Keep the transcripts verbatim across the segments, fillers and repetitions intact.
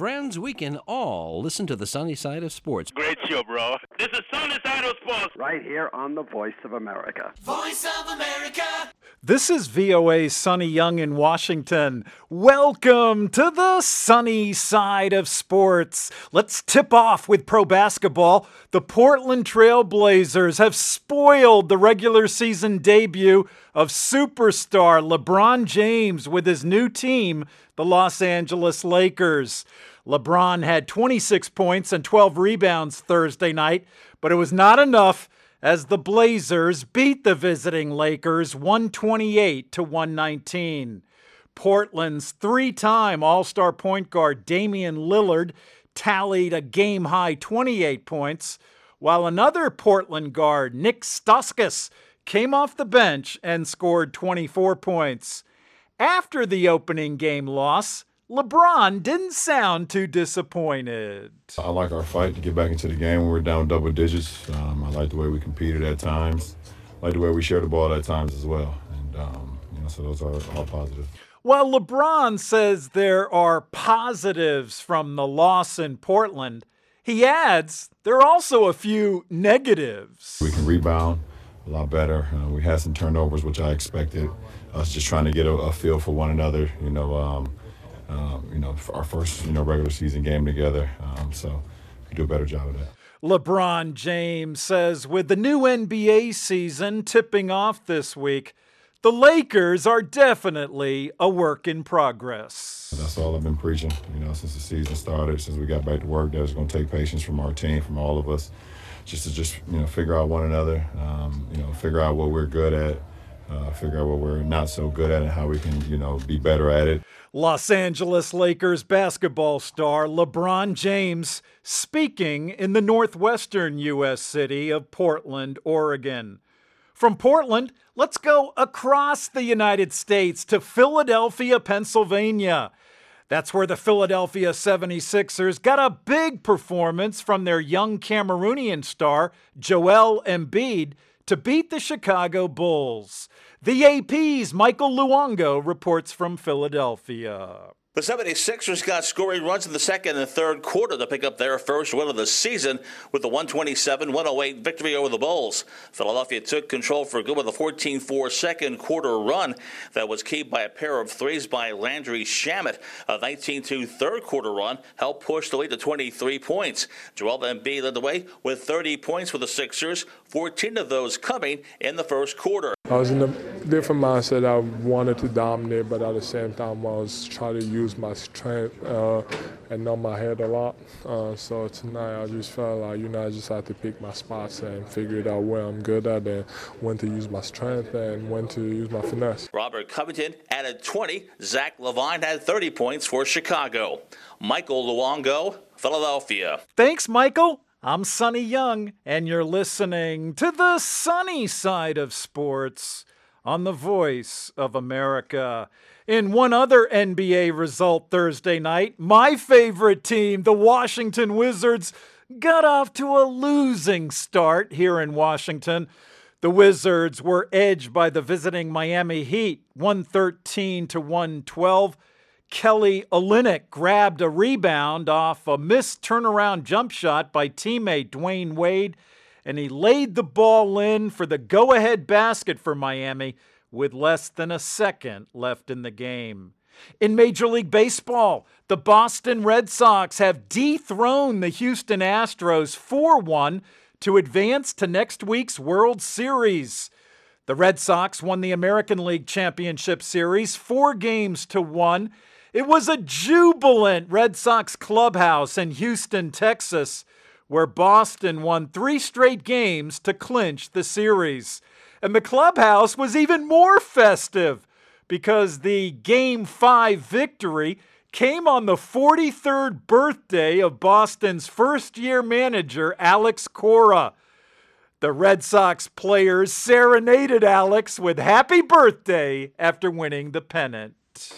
friends, we can all listen to the sunny side of sports. Great show, bro. This is Sunny Side of Sports. Right here on the Voice of America. Voice of America. This is V O A's Sonny Young in Washington. Welcome to the sunny side of sports. Let's tip off with pro basketball. The Portland Trail Blazers have spoiled the regular season debut of superstar LeBron James with his new team, the Los Angeles Lakers. LeBron had twenty-six points and twelve rebounds Thursday night, but it was not enough as the Blazers beat the visiting Lakers one twenty-eight to one nineteen. Portland's three-time All-Star point guard Damian Lillard tallied a game-high twenty-eight points, while another Portland guard, Nick Stauskas, came off the bench and scored twenty-four points. After the opening game loss, LeBron didn't sound too disappointed. I like our fight to get back into the game when we're down double digits. Um, I like the way we competed at times. I like the way we shared the ball at times as well. And, um, you know, so those are all positive. While LeBron says there are positives from the loss in Portland, he adds there are also a few negatives. We can rebound a lot better. Uh, we had some turnovers, which I expected. Us just trying to get a, a feel for one another, you know, um, Um, you know, for our first, you know, regular season game together. Um, so we do a better job of that. LeBron James says with the new N B A season tipping off this week, the Lakers are definitely a work in progress. That's all I've been preaching, you know, since the season started, since we got back to work. That it's going to take patience from our team, from all of us, just to just, you know, figure out one another, um, you know, figure out what we're good at, uh, figure out what we're not so good at and how we can, you know, be better at it. Los Angeles Lakers basketball star LeBron James speaking in the northwestern U S city of Portland, Oregon. From Portland, let's go across the United States to Philadelphia, Pennsylvania. That's where the Philadelphia seventy-sixers got a big performance from their young Cameroonian star, Joel Embiid, to beat the Chicago Bulls. The A P's Michael Luongo reports from Philadelphia. The seventy-sixers got scoring runs in the second and third quarter to pick up their first win of the season with the one twenty-seven one oh eight victory over the Bulls. Philadelphia took control for good with a fourteen four second quarter run that was keyed by a pair of threes by Landry Shamet. A nineteen two third quarter run helped push the lead to twenty-three points. Joel Embiid led the way with thirty points for the Sixers, fourteen of those coming in the first quarter. I was in a different mindset. I wanted to dominate, but at the same time, I was trying to use my strength uh, and know my head a lot. Uh, so tonight, I just felt like, you know, I just had to pick my spots and figure out where I'm good at and when to use my strength and when to use my finesse. Robert Covington added twenty. Zach LaVine had thirty points for Chicago. Michael Luongo, Philadelphia. Thanks, Michael. I'm Sonny Young, and you're listening to the sunny side of sports on the Voice of America. In one other N B A result Thursday night, my favorite team, the Washington Wizards, got off to a losing start here in Washington. The Wizards were edged by the visiting Miami Heat, one thirteen to one twelve. Kelly Olynyk grabbed a rebound off a missed turnaround jump shot by teammate Dwayne Wade, and he laid the ball in for the go-ahead basket for Miami with less than a second left in the game. In Major League Baseball, the Boston Red Sox have dethroned the Houston Astros four one to advance to next week's World Series. The Red Sox won the American League Championship Series four games to one. It was a jubilant Red Sox clubhouse in Houston, Texas, where Boston won three straight games to clinch the series. And the clubhouse was even more festive because the Game five victory came on the forty-third birthday of Boston's first-year manager, Alex Cora. The Red Sox players serenaded Alex with happy birthday after winning the pennant.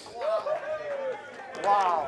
Wow.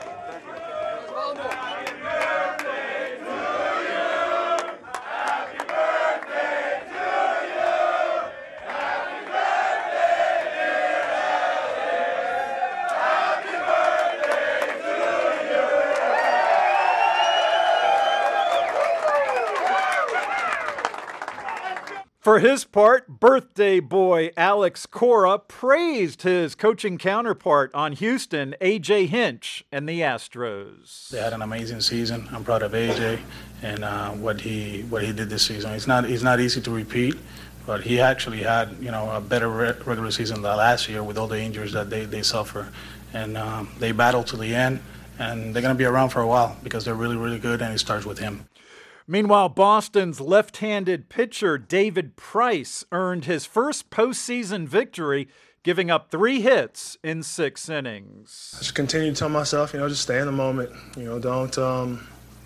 For his part, birthday boy Alex Cora praised his coaching counterpart on Houston, A J Hinch, and the Astros. They had an amazing season. I'm proud of A J and uh, what he what he did this season. It's not it's not easy to repeat, but he actually had you know a better re- regular season than last year with all the injuries that they, they suffer, and um, they battled to the end, and they're going to be around for a while because they're really really good, and it starts with him. Meanwhile, Boston's left-handed pitcher David Price earned his first postseason victory, giving up three hits in six innings. I just continue to tell myself, you know, just stay in the moment. You know, don't um,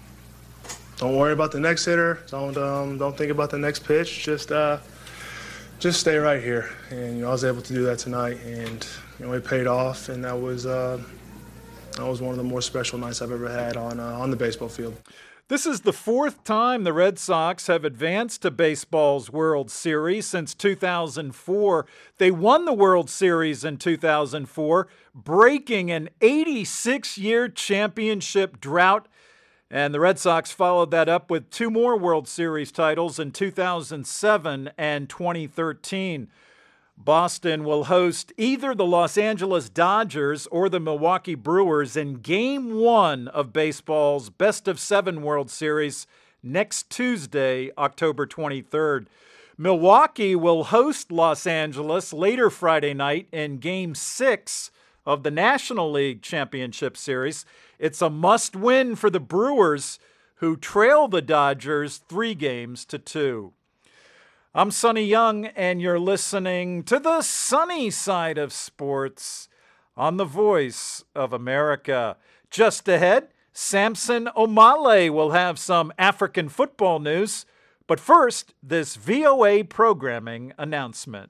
don't worry about the next hitter. Don't um, don't think about the next pitch. Just uh, just stay right here. And you know, I was able to do that tonight, and you know, it paid off. And that was uh, that was one of the more special nights I've ever had on uh, on the baseball field. This is the fourth time the Red Sox have advanced to baseball's World Series since two thousand four. They won the World Series in two thousand four, breaking an eighty-six year championship drought. And the Red Sox followed that up with two more World Series titles in two thousand seven and twenty thirteen. Boston will host either the Los Angeles Dodgers or the Milwaukee Brewers in Game one of baseball's Best of Seven World Series next Tuesday, October twenty-third. Milwaukee will host Los Angeles later Friday night in Game six of the National League Championship Series. It's a must-win for the Brewers, who trail the Dodgers three games to two. I'm Sonny Young, and you're listening to the sunny side of sports on the Voice of America. Just ahead, Samson Omale will have some African football news. But first, this V O A programming announcement.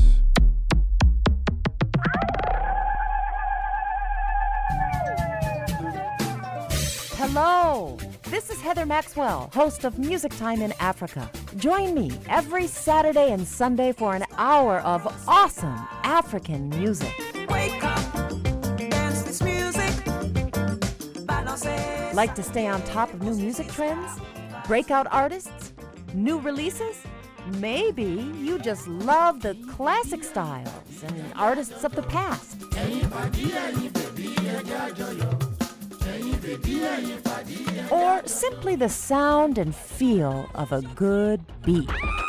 Hello, this is Heather Maxwell, host of Music Time in Africa. Join me every Saturday and Sunday for an hour of awesome African music. Wake up, dance this music. Like to stay on top of new music trends? Breakout artists? New releases? Maybe you just love the classic styles and artists of the past. Or simply the sound and feel of a good beat.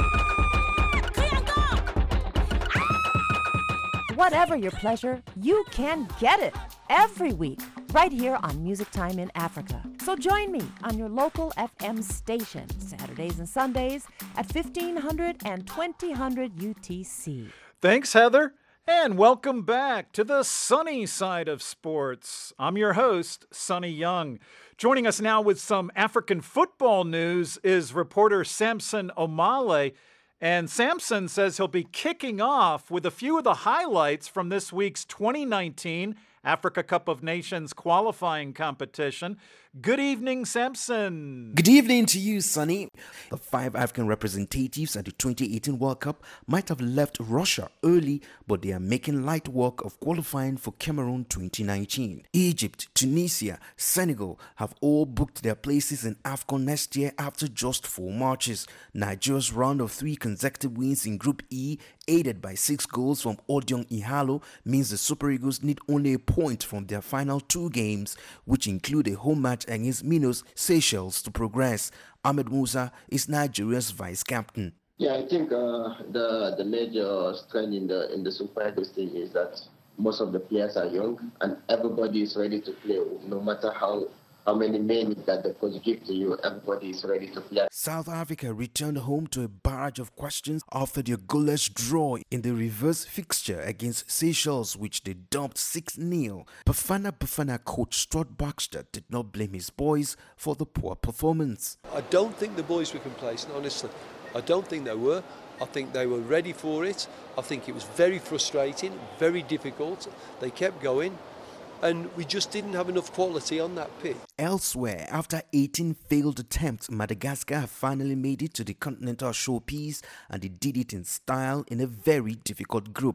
Whatever your pleasure, you can get it every week right here on Music Time in Africa. So join me on your local F M station, Saturdays and Sundays at fifteen hundred and twenty hundred U T C. Thanks, Heather. And welcome back to the sunny side of sports. I'm your host, Sonny Young. Joining us now with some African football news is reporter Samson Omale. And Samson says he'll be kicking off with a few of the highlights from this week's twenty nineteen Africa Cup of Nations qualifying competition. Good evening, Samson. Good evening to you, Sonny. The five African representatives at the twenty eighteen World Cup might have left Russia early, but they are making light work of qualifying for Cameroon twenty nineteen. Egypt, Tunisia, Senegal have all booked their places in AFCON next year after just four matches. Nigeria's round of three consecutive wins in Group E, aided by six goals from Odion Ihalo, means the Super Eagles need only a point from their final two games, which include a home match against Minos Seychelles, to progress. Ahmed Musa is Nigeria's vice captain. Yeah, I think uh, the the major strength in the in the Super Eagles team is that most of the players are young and everybody is ready to play. No matter how how many minutes that the coach gives to you, everybody is ready to play. South Africa returned home to a barrage of questions after their goalless draw in the reverse fixture against Seychelles, which they dumped six nil. Bafana Bafana coach Stuart Baxter did not blame his boys for the poor performance. I don't think the boys were complacent, honestly. I don't think they were. I think they were ready for it. I think it was very frustrating, very difficult. They kept going. And we just didn't have enough quality on that pitch. Elsewhere, after eighteen failed attempts, Madagascar have finally made it to the continental showpiece, and they did it in style in a very difficult group.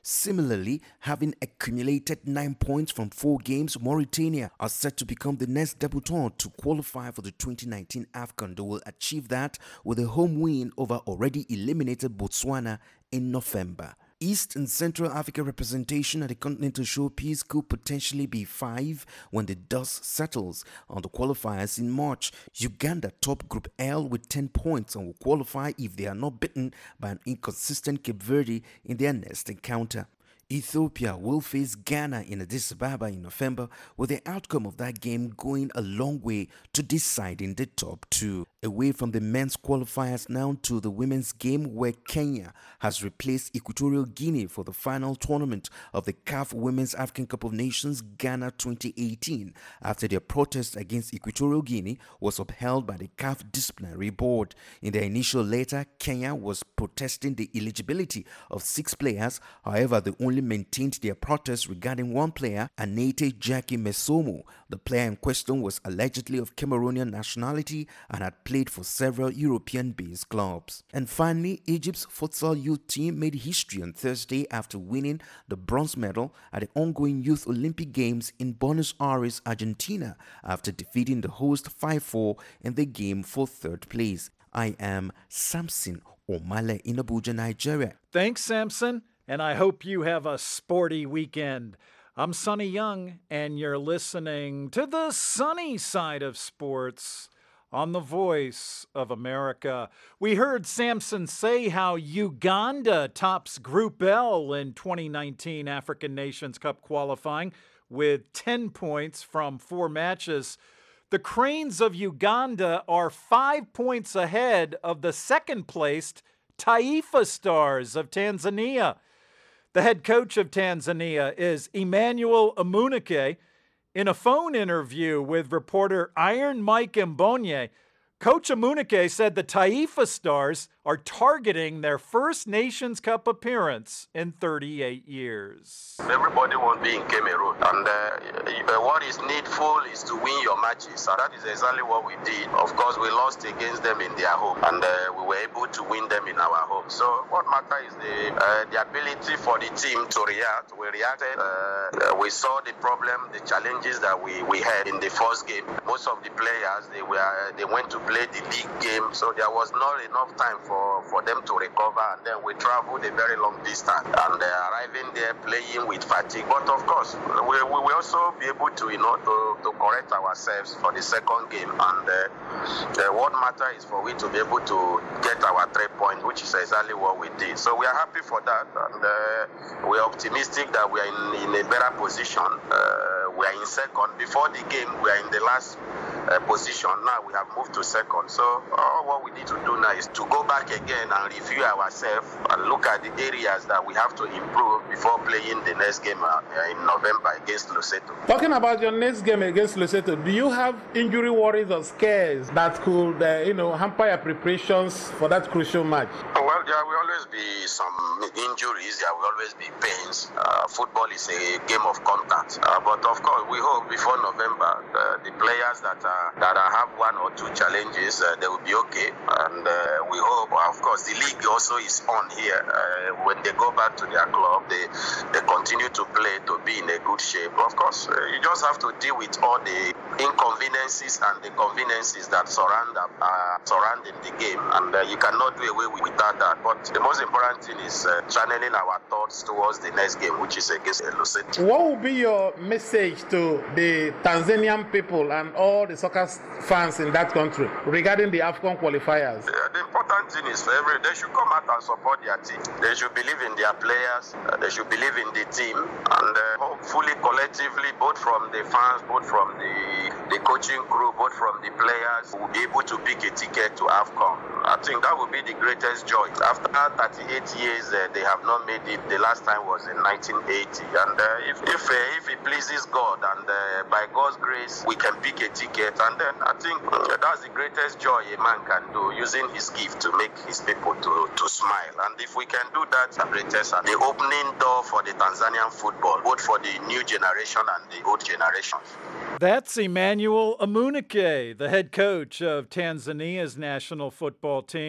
Similarly, having accumulated nine points from four games, Mauritania are set to become the next debutant to qualify for the twenty nineteen AFCON. They will achieve that with a home win over already eliminated Botswana in November. East and Central Africa representation at the Continental Showpiece could potentially be five when the dust settles on the qualifiers in March. Uganda top Group L with ten points and will qualify if they are not beaten by an inconsistent Cape Verde in their next encounter. Ethiopia will face Ghana in Addis Ababa in November, with the outcome of that game going a long way to deciding the top two. Away from the men's qualifiers now to the women's game, where Kenya has replaced Equatorial Guinea for the final tournament of the C A F Women's African Cup of Nations Ghana twenty eighteen, after their protest against Equatorial Guinea was upheld by the C A F Disciplinary Board. In their initial letter, Kenya was protesting the eligibility of six players. However, they only maintained their protest regarding one player, Anete Jackie Mesomo. The player in question was allegedly of Cameroonian nationality and had played for several European-based clubs. And finally, Egypt's futsal youth team made history on Thursday after winning the bronze medal at the ongoing Youth Olympic Games in Buenos Aires, Argentina, after defeating the host five four in the game for third place. I am Samson Omale in Abuja, Nigeria. Thanks, Samson, and I hope you have a sporty weekend. I'm Sonny Young, and you're listening to the sunny side of sports on the Voice of America. We heard Samson say how Uganda tops Group L in twenty nineteen African Nations Cup qualifying with ten points from four matches. The Cranes of Uganda are five points ahead of the second-placed Taifa Stars of Tanzania. The head coach of Tanzania is Emmanuel Amunike. In a phone interview with reporter Iron Mike Mbonye, Coach Amunike said the Taifa Stars are targeting their first Nations Cup appearance in thirty-eight years. Everybody won't be in Cameroon, and uh, what is needful is to win your matches, and that is exactly what we did. Of course, we lost against them in their home, and uh, we were able to win them in our home. So what matters is the uh, the ability for the team to react. We reacted. Uh, we saw the problem, the challenges that we, we had in the first game. Most of the players, they were they went to play the league game, so there was not enough time for, for them to recover, and then we traveled a very long distance, and uh, arriving there playing with fatigue. But of course, we, we will also be able to, you know, to, to correct ourselves for the second game, and uh, uh, what matters is for we to be able to get our three points, which is exactly what we did. So we are happy for that, and uh, we are optimistic that we are in, in a better position. Uh, we are in second. Before the game, we are in the last uh, position. Now we have moved to second. So all what we need to do now is to go back again and review ourselves and look at the areas that we have to improve before playing the next game uh, in November against Lesotho. Talking about your next game against Lesotho, do you have injury worries or scares that could, uh, you know, hamper your preparations for that crucial match? Well, there will always be some injuries. There will always be pains. Uh, football is a game of contact. Uh, but of course, we hope before November, uh, the players that are, that are have one or two challenges, uh, they will be okay. And uh, we hope, of course, the league also is on here. Uh, when they go back to their club, they, they continue to play to be in a good shape. Of course, uh, you just have to deal with all the inconveniences and the conveniences that surround uh, surrounding the game. And uh, you cannot do away without that. But the most important thing is uh, channeling our thoughts towards the next game, which is against Lesotho. What will be your message to the Tanzanian people and all the soccer fans in that country regarding the AFCON qualifiers? Uh, the important thing is for every they should come out and support their team. They should believe in their players. Uh, they should believe in the team, and uh, hopefully collectively, both from the fans, both from the the coaching crew, both from the players, will be able to pick a ticket to AFCON. I think that will be the greatest joy. After thirty-eight years, uh, they have not made it. The last time was in nineteen eighty, and uh, if if, uh, if it pleases God and uh, by God's grace, we can pick a ticket, and then I think uh, that's the greatest joy a man can do, using his gift to make his people to, to smile. And if we can do that, the greatest, the opening door for the Tanzanian football, both for the new generation and the old generation. That's Emmanuel Amunike, the head coach of Tanzania's national football team.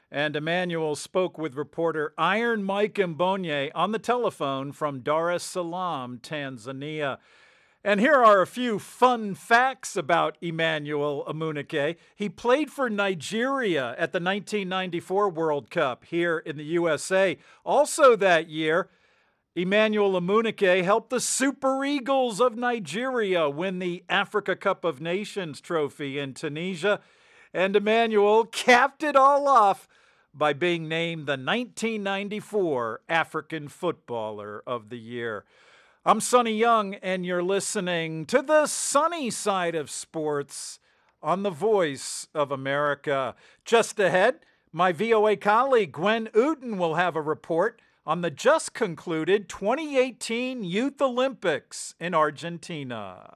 And Emmanuel spoke with reporter Iron Mike Mbonye on the telephone from Dar es Salaam, Tanzania. And here are a few fun facts about Emmanuel Amunike. He played for Nigeria at the nineteen ninety-four World Cup here in the U S A. Also that year, Emmanuel Amunike helped the Super Eagles of Nigeria win the Africa Cup of Nations trophy in Tunisia. And Emmanuel capped it all off by being named the nineteen ninety-four African Footballer of the Year. I'm Sonny Young, and you're listening to the sunny side of sports on the Voice of America. Just ahead, my V O A colleague Gwen Uten will have a report on the just concluded twenty eighteen Youth Olympics in Argentina.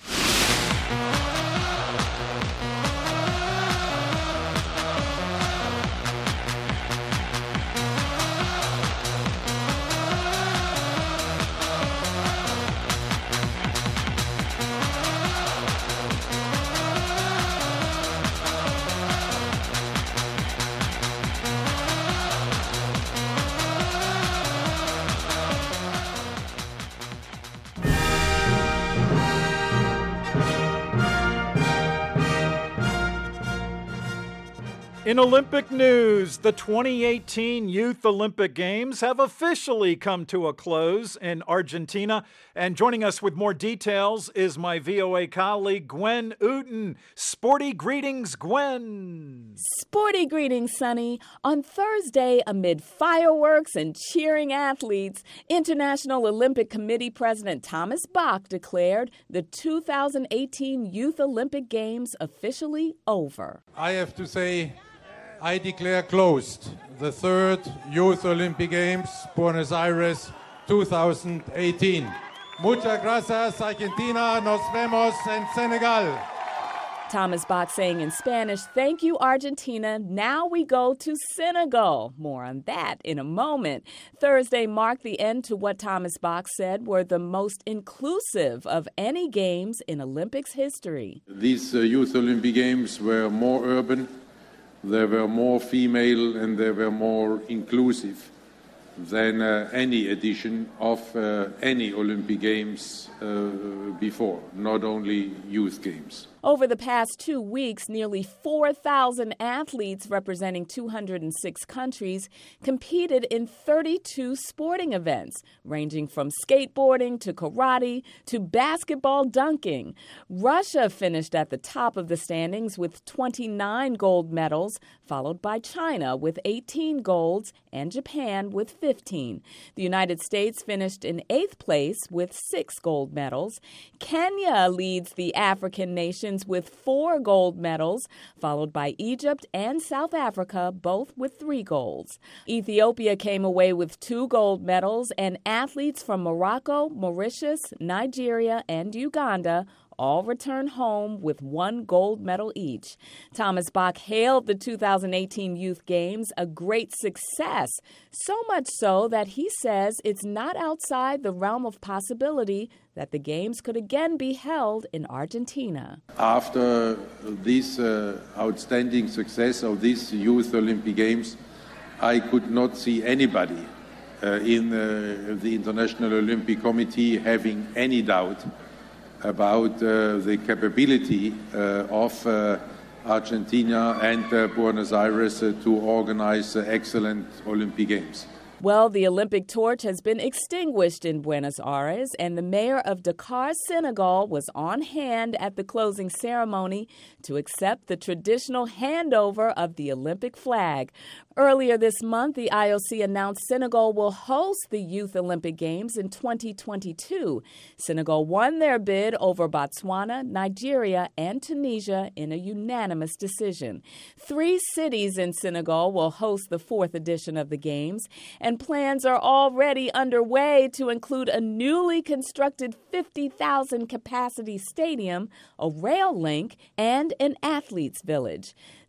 In Olympic news, the twenty eighteen Youth Olympic Games have officially come to a close in Argentina. And joining us with more details is my V O A colleague, Gwen Uten. Sporty greetings, Gwen. Sporty greetings, Sonny. On Thursday, amid fireworks and cheering athletes, International Olympic Committee President Thomas Bach declared the two thousand eighteen Youth Olympic Games officially over. I have to say, I declare closed the third Youth Olympic Games, Buenos Aires two thousand eighteen. Muchas gracias, Argentina. Nos vemos en Senegal. Thomas Bach saying in Spanish, thank you, Argentina. Now we go to Senegal. More on that in a moment. Thursday marked the end to what Thomas Bach said were the most inclusive of any games in Olympics history. These uh, Youth Olympic Games were more urban, they were more female, and they were more inclusive than uh, any edition of uh, any Olympic Games uh, before, not only youth games. Over the past two weeks, nearly four thousand athletes representing two hundred six countries competed in thirty-two sporting events, ranging from skateboarding to karate to basketball dunking. Russia finished at the top of the standings with twenty-nine gold medals, followed by China with eighteen golds and Japan with fifteen. The United States finished in eighth place with six gold medals. Kenya leads the African nations with four gold medals, followed by Egypt and South Africa, both with three golds. Ethiopia came away with two gold medals, and athletes from Morocco, Mauritius, Nigeria, and Uganda all returned home with one gold medal each. Thomas Bach hailed the two thousand eighteen Youth Games a great success, so much so that he says it's not outside the realm of possibility that the Games could again be held in Argentina. After this uh, outstanding success of these Youth Olympic Games, I could not see anybody uh, in uh, the International Olympic Committee having any doubt about uh, the capability uh, of uh, Argentina and uh, Buenos Aires uh, to organize uh, excellent Olympic Games. Well, the Olympic torch has been extinguished in Buenos Aires, and the mayor of Dakar, Senegal, was on hand at the closing ceremony to accept the traditional handover of the Olympic flag. Earlier this month, the I O C announced Senegal will host the Youth Olympic Games in twenty twenty-two. Senegal won their bid over Botswana, Nigeria, and Tunisia in a unanimous decision. Three cities in Senegal will host the fourth edition of the Games, and plans are already underway to include a newly constructed fifty thousand capacity stadium, a rail link, and an athletes village.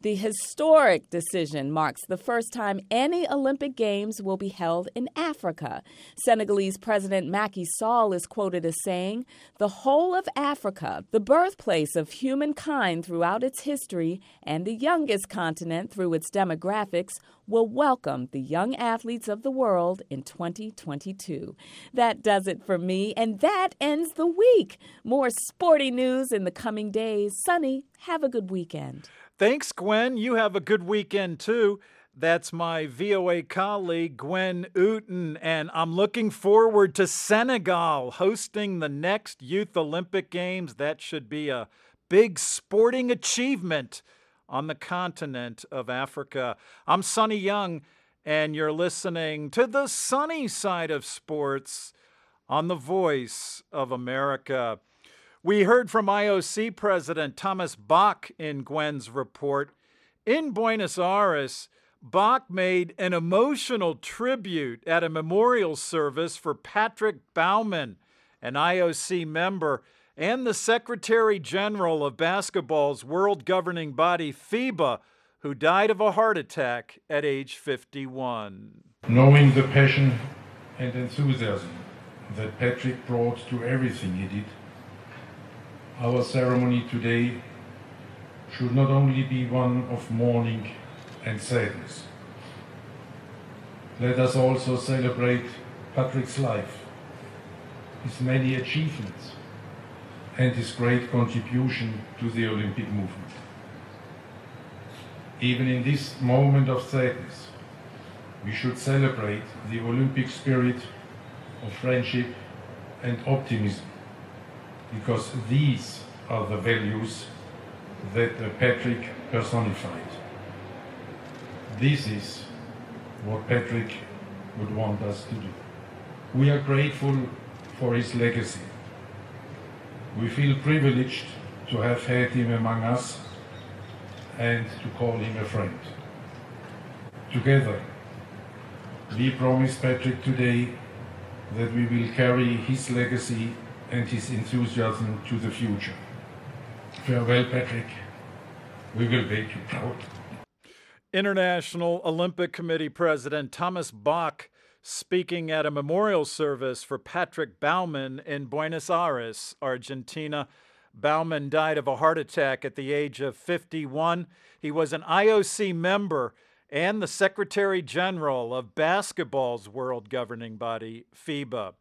The historic decision marks the first time any Olympic Games will be held in Africa. Senegalese President Macky Sall is quoted as saying, "The whole of Africa, the birthplace of humankind throughout its history and the youngest continent through its demographics, will welcome the young athletes of the world in twenty twenty-two. That does it for me, and that ends the week. More sporting news in the coming days. Sonny, have a good weekend. Thanks, Gwen. You have a good weekend, too. That's my V O A colleague, Gwen Ooten, and I'm looking forward to Senegal hosting the next Youth Olympic Games. That should be a big sporting achievement on the continent of Africa. I'm Sonny Young, and you're listening to the sunny side of sports on the Voice of America. We heard from I O C President Thomas Bach in Gwen's report. In Buenos Aires, Bach made an emotional tribute at a memorial service for Patrick Baumann, an I O C member and the Secretary General of basketball's world governing body, FIBA, who died of a heart attack at age fifty-one. Knowing the passion and enthusiasm that Patrick brought to everything he did, our ceremony today should not only be one of mourning and sadness. Let us also celebrate Patrick's life, his many achievements, and his great contribution to the Olympic movement. Even in this moment of sadness, we should celebrate the Olympic spirit of friendship and optimism, because these are the values that Patrick personified. This is what Patrick would want us to do. We are grateful for his legacy. We feel privileged to have had him among us and to call him a friend. Together, we promise Patrick today that we will carry his legacy and his enthusiasm to the future. Farewell, Patrick. We will make you proud. International Olympic Committee President Thomas Bach speaking at a memorial service for Patrick Baumann in Buenos Aires, Argentina. Baumann died of a heart attack at the age of fifty-one. He was an I O C member and the Secretary General of basketball's world governing body, FIBA.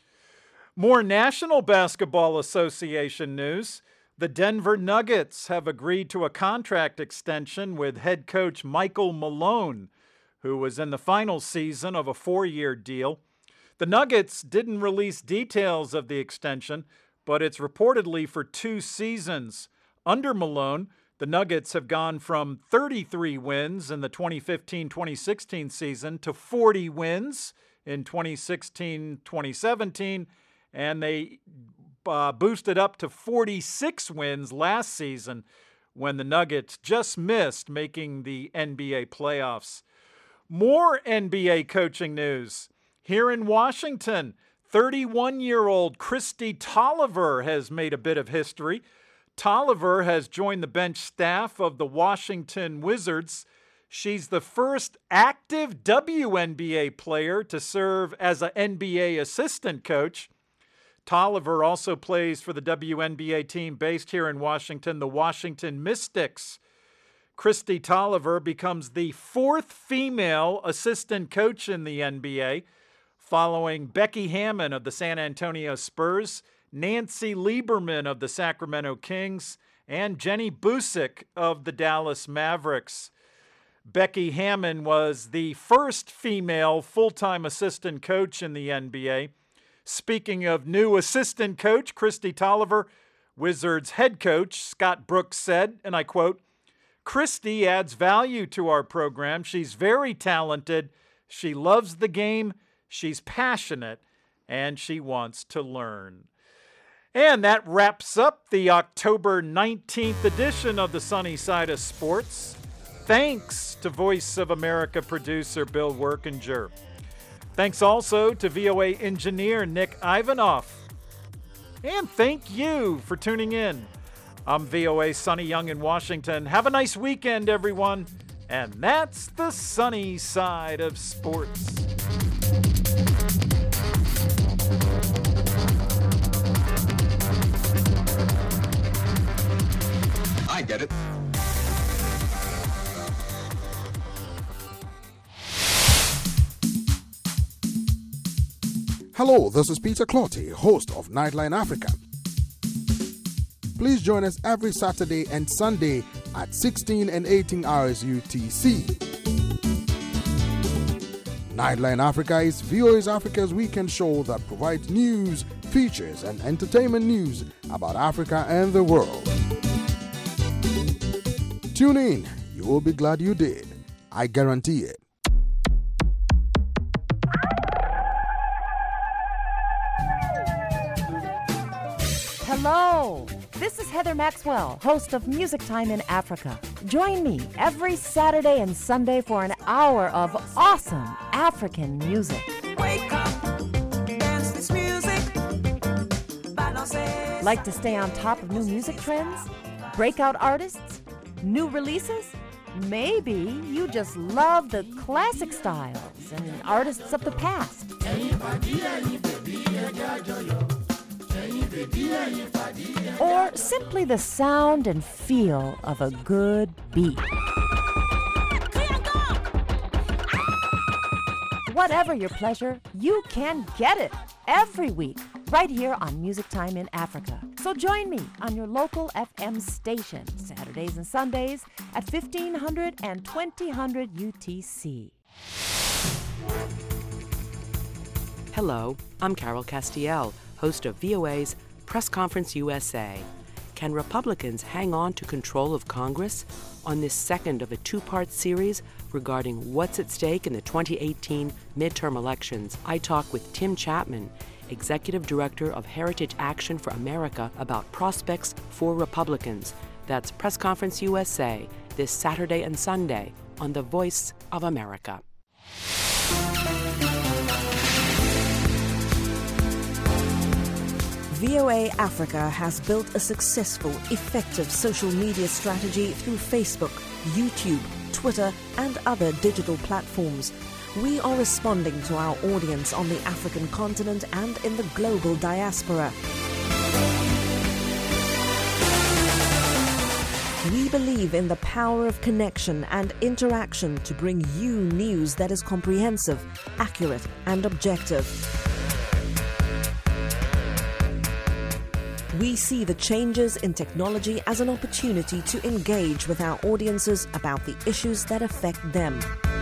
More National Basketball Association news. The Denver Nuggets have agreed to a contract extension with head coach Michael Malone, who was in the final season of a four-year deal. The Nuggets didn't release details of the extension, but it's reportedly for two seasons. Under Malone, the Nuggets have gone from thirty-three wins in the twenty fifteen twenty sixteen season to forty wins in twenty sixteen twenty seventeen, and they uh, boosted up to forty-six wins last season when the Nuggets just missed making the N B A playoffs. More N B A coaching news. Here in Washington, thirty-one-year-old Kristi Tolliver has made a bit of history. Tolliver has joined the bench staff of the Washington Wizards. She's the first active W N B A player to serve as an N B A assistant coach. Tolliver also plays for the W N B A team based here in Washington, the Washington Mystics. Kristi Tolliver becomes the fourth female assistant coach in the N B A, following Becky Hammon of the San Antonio Spurs, Nancy Lieberman of the Sacramento Kings, and Jenny Busick of the Dallas Mavericks. Becky Hammon was the first female full-time assistant coach in the N B A. Speaking of new assistant coach, Kristi Tolliver, Wizards head coach Scott Brooks said, and I quote, "Kristi adds value to our program. She's very talented. She loves the game. She's passionate, and she wants to learn." And that wraps up the October nineteenth edition of the Sunny Side of Sports. Thanks to Voice of America producer Bill Workinger. Thanks also to V O A engineer Nick Ivanoff. And thank you for tuning in. I'm V O A's Sonny Young in Washington. Have a nice weekend, everyone. And that's the sunny side of sports. I get it. Hello, this is Peter Clotty, host of Nightline Africa. Please join us every Saturday and Sunday at sixteen and eighteen hours U T C. Nightline Africa is V O A's Africa's weekend show that provides news, features, and entertainment news about Africa and the world. Tune in. You will be glad you did. I guarantee it. Hello, this is Heather Maxwell, host of Music Time in Africa. Join me every Saturday and Sunday for an hour of awesome African music. Wake up, dance this music. Like to stay on top of new music trends? Breakout artists? New releases? Maybe you just love the classic styles and artists of the past. Or simply the sound and feel of a good beat. Whatever your pleasure, you can get it every week right here on Music Time in Africa. So join me on your local F M station Saturdays and Sundays at fifteen hundred and twenty hundred U T C. Hello, I'm Carol Castiel, host of V O A's Press Conference U S A. Can Republicans hang on to control of Congress? On this second of a two-part series regarding what's at stake in the twenty eighteen midterm elections, I talk with Tim Chapman, Executive Director of Heritage Action for America, about prospects for Republicans. That's Press Conference U S A, this Saturday and Sunday on The Voice of America. V O A Africa has built a successful, effective social media strategy through Facebook, YouTube, Twitter, and other digital platforms. We are responding to our audience on the African continent and in the global diaspora. We believe in the power of connection and interaction to bring you news that is comprehensive, accurate, and objective. We see the changes in technology as an opportunity to engage with our audiences about the issues that affect them.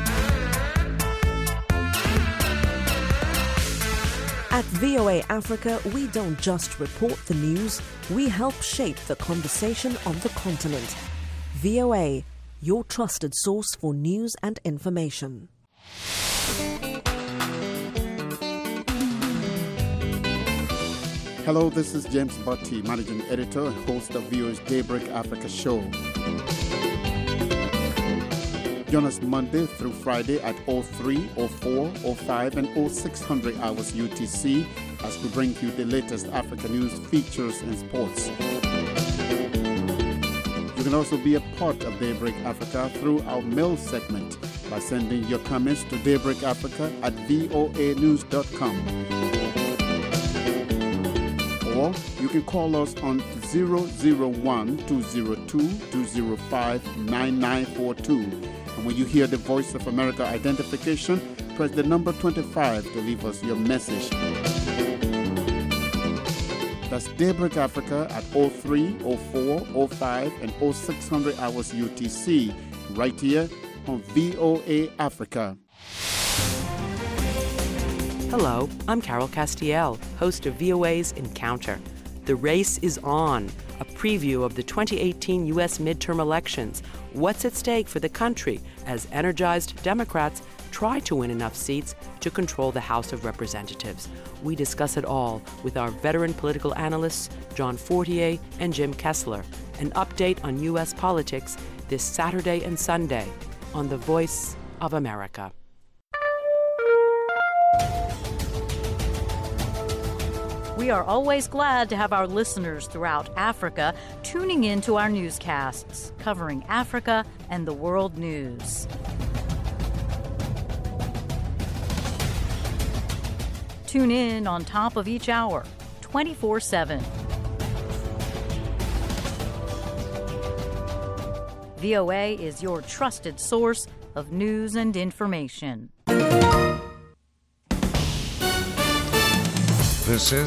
At V O A Africa, we don't just report the news, we help shape the conversation on the continent. V O A, your trusted source for news and information. Hello, this is James Botti, Managing Editor and host of V O A's Daybreak Africa show. Join us Monday through Friday at oh three, oh four, oh five, and oh six hundred hours U T C as we bring you the latest Africa news, features, and sports. You can also be a part of Daybreak Africa through our mail segment by sending your comments to daybreakafrica at voa news dot com. Or you can call us on zero zero one, two zero two, two zero five, nine nine four two. And when you hear the Voice of America identification, press the number twenty-five to leave us your message. That's Daybreak Africa at oh three, oh four, oh five, and oh six hundred hours U T C, right here on V O A Africa. Hello, I'm Carol Castiel, host of V O A's Encounter. The race is on, a preview of the twenty eighteen U S midterm elections. What's at stake for the country as energized Democrats try to win enough seats to control the House of Representatives? We discuss it all with our veteran political analysts, John Fortier and Jim Kessler. An update on U S politics this Saturday and Sunday on The Voice of America. We are always glad to have our listeners throughout Africa tuning in to our newscasts, covering Africa and the world news. Tune in on top of each hour, twenty-four seven. V O A is your trusted source of news and information. This is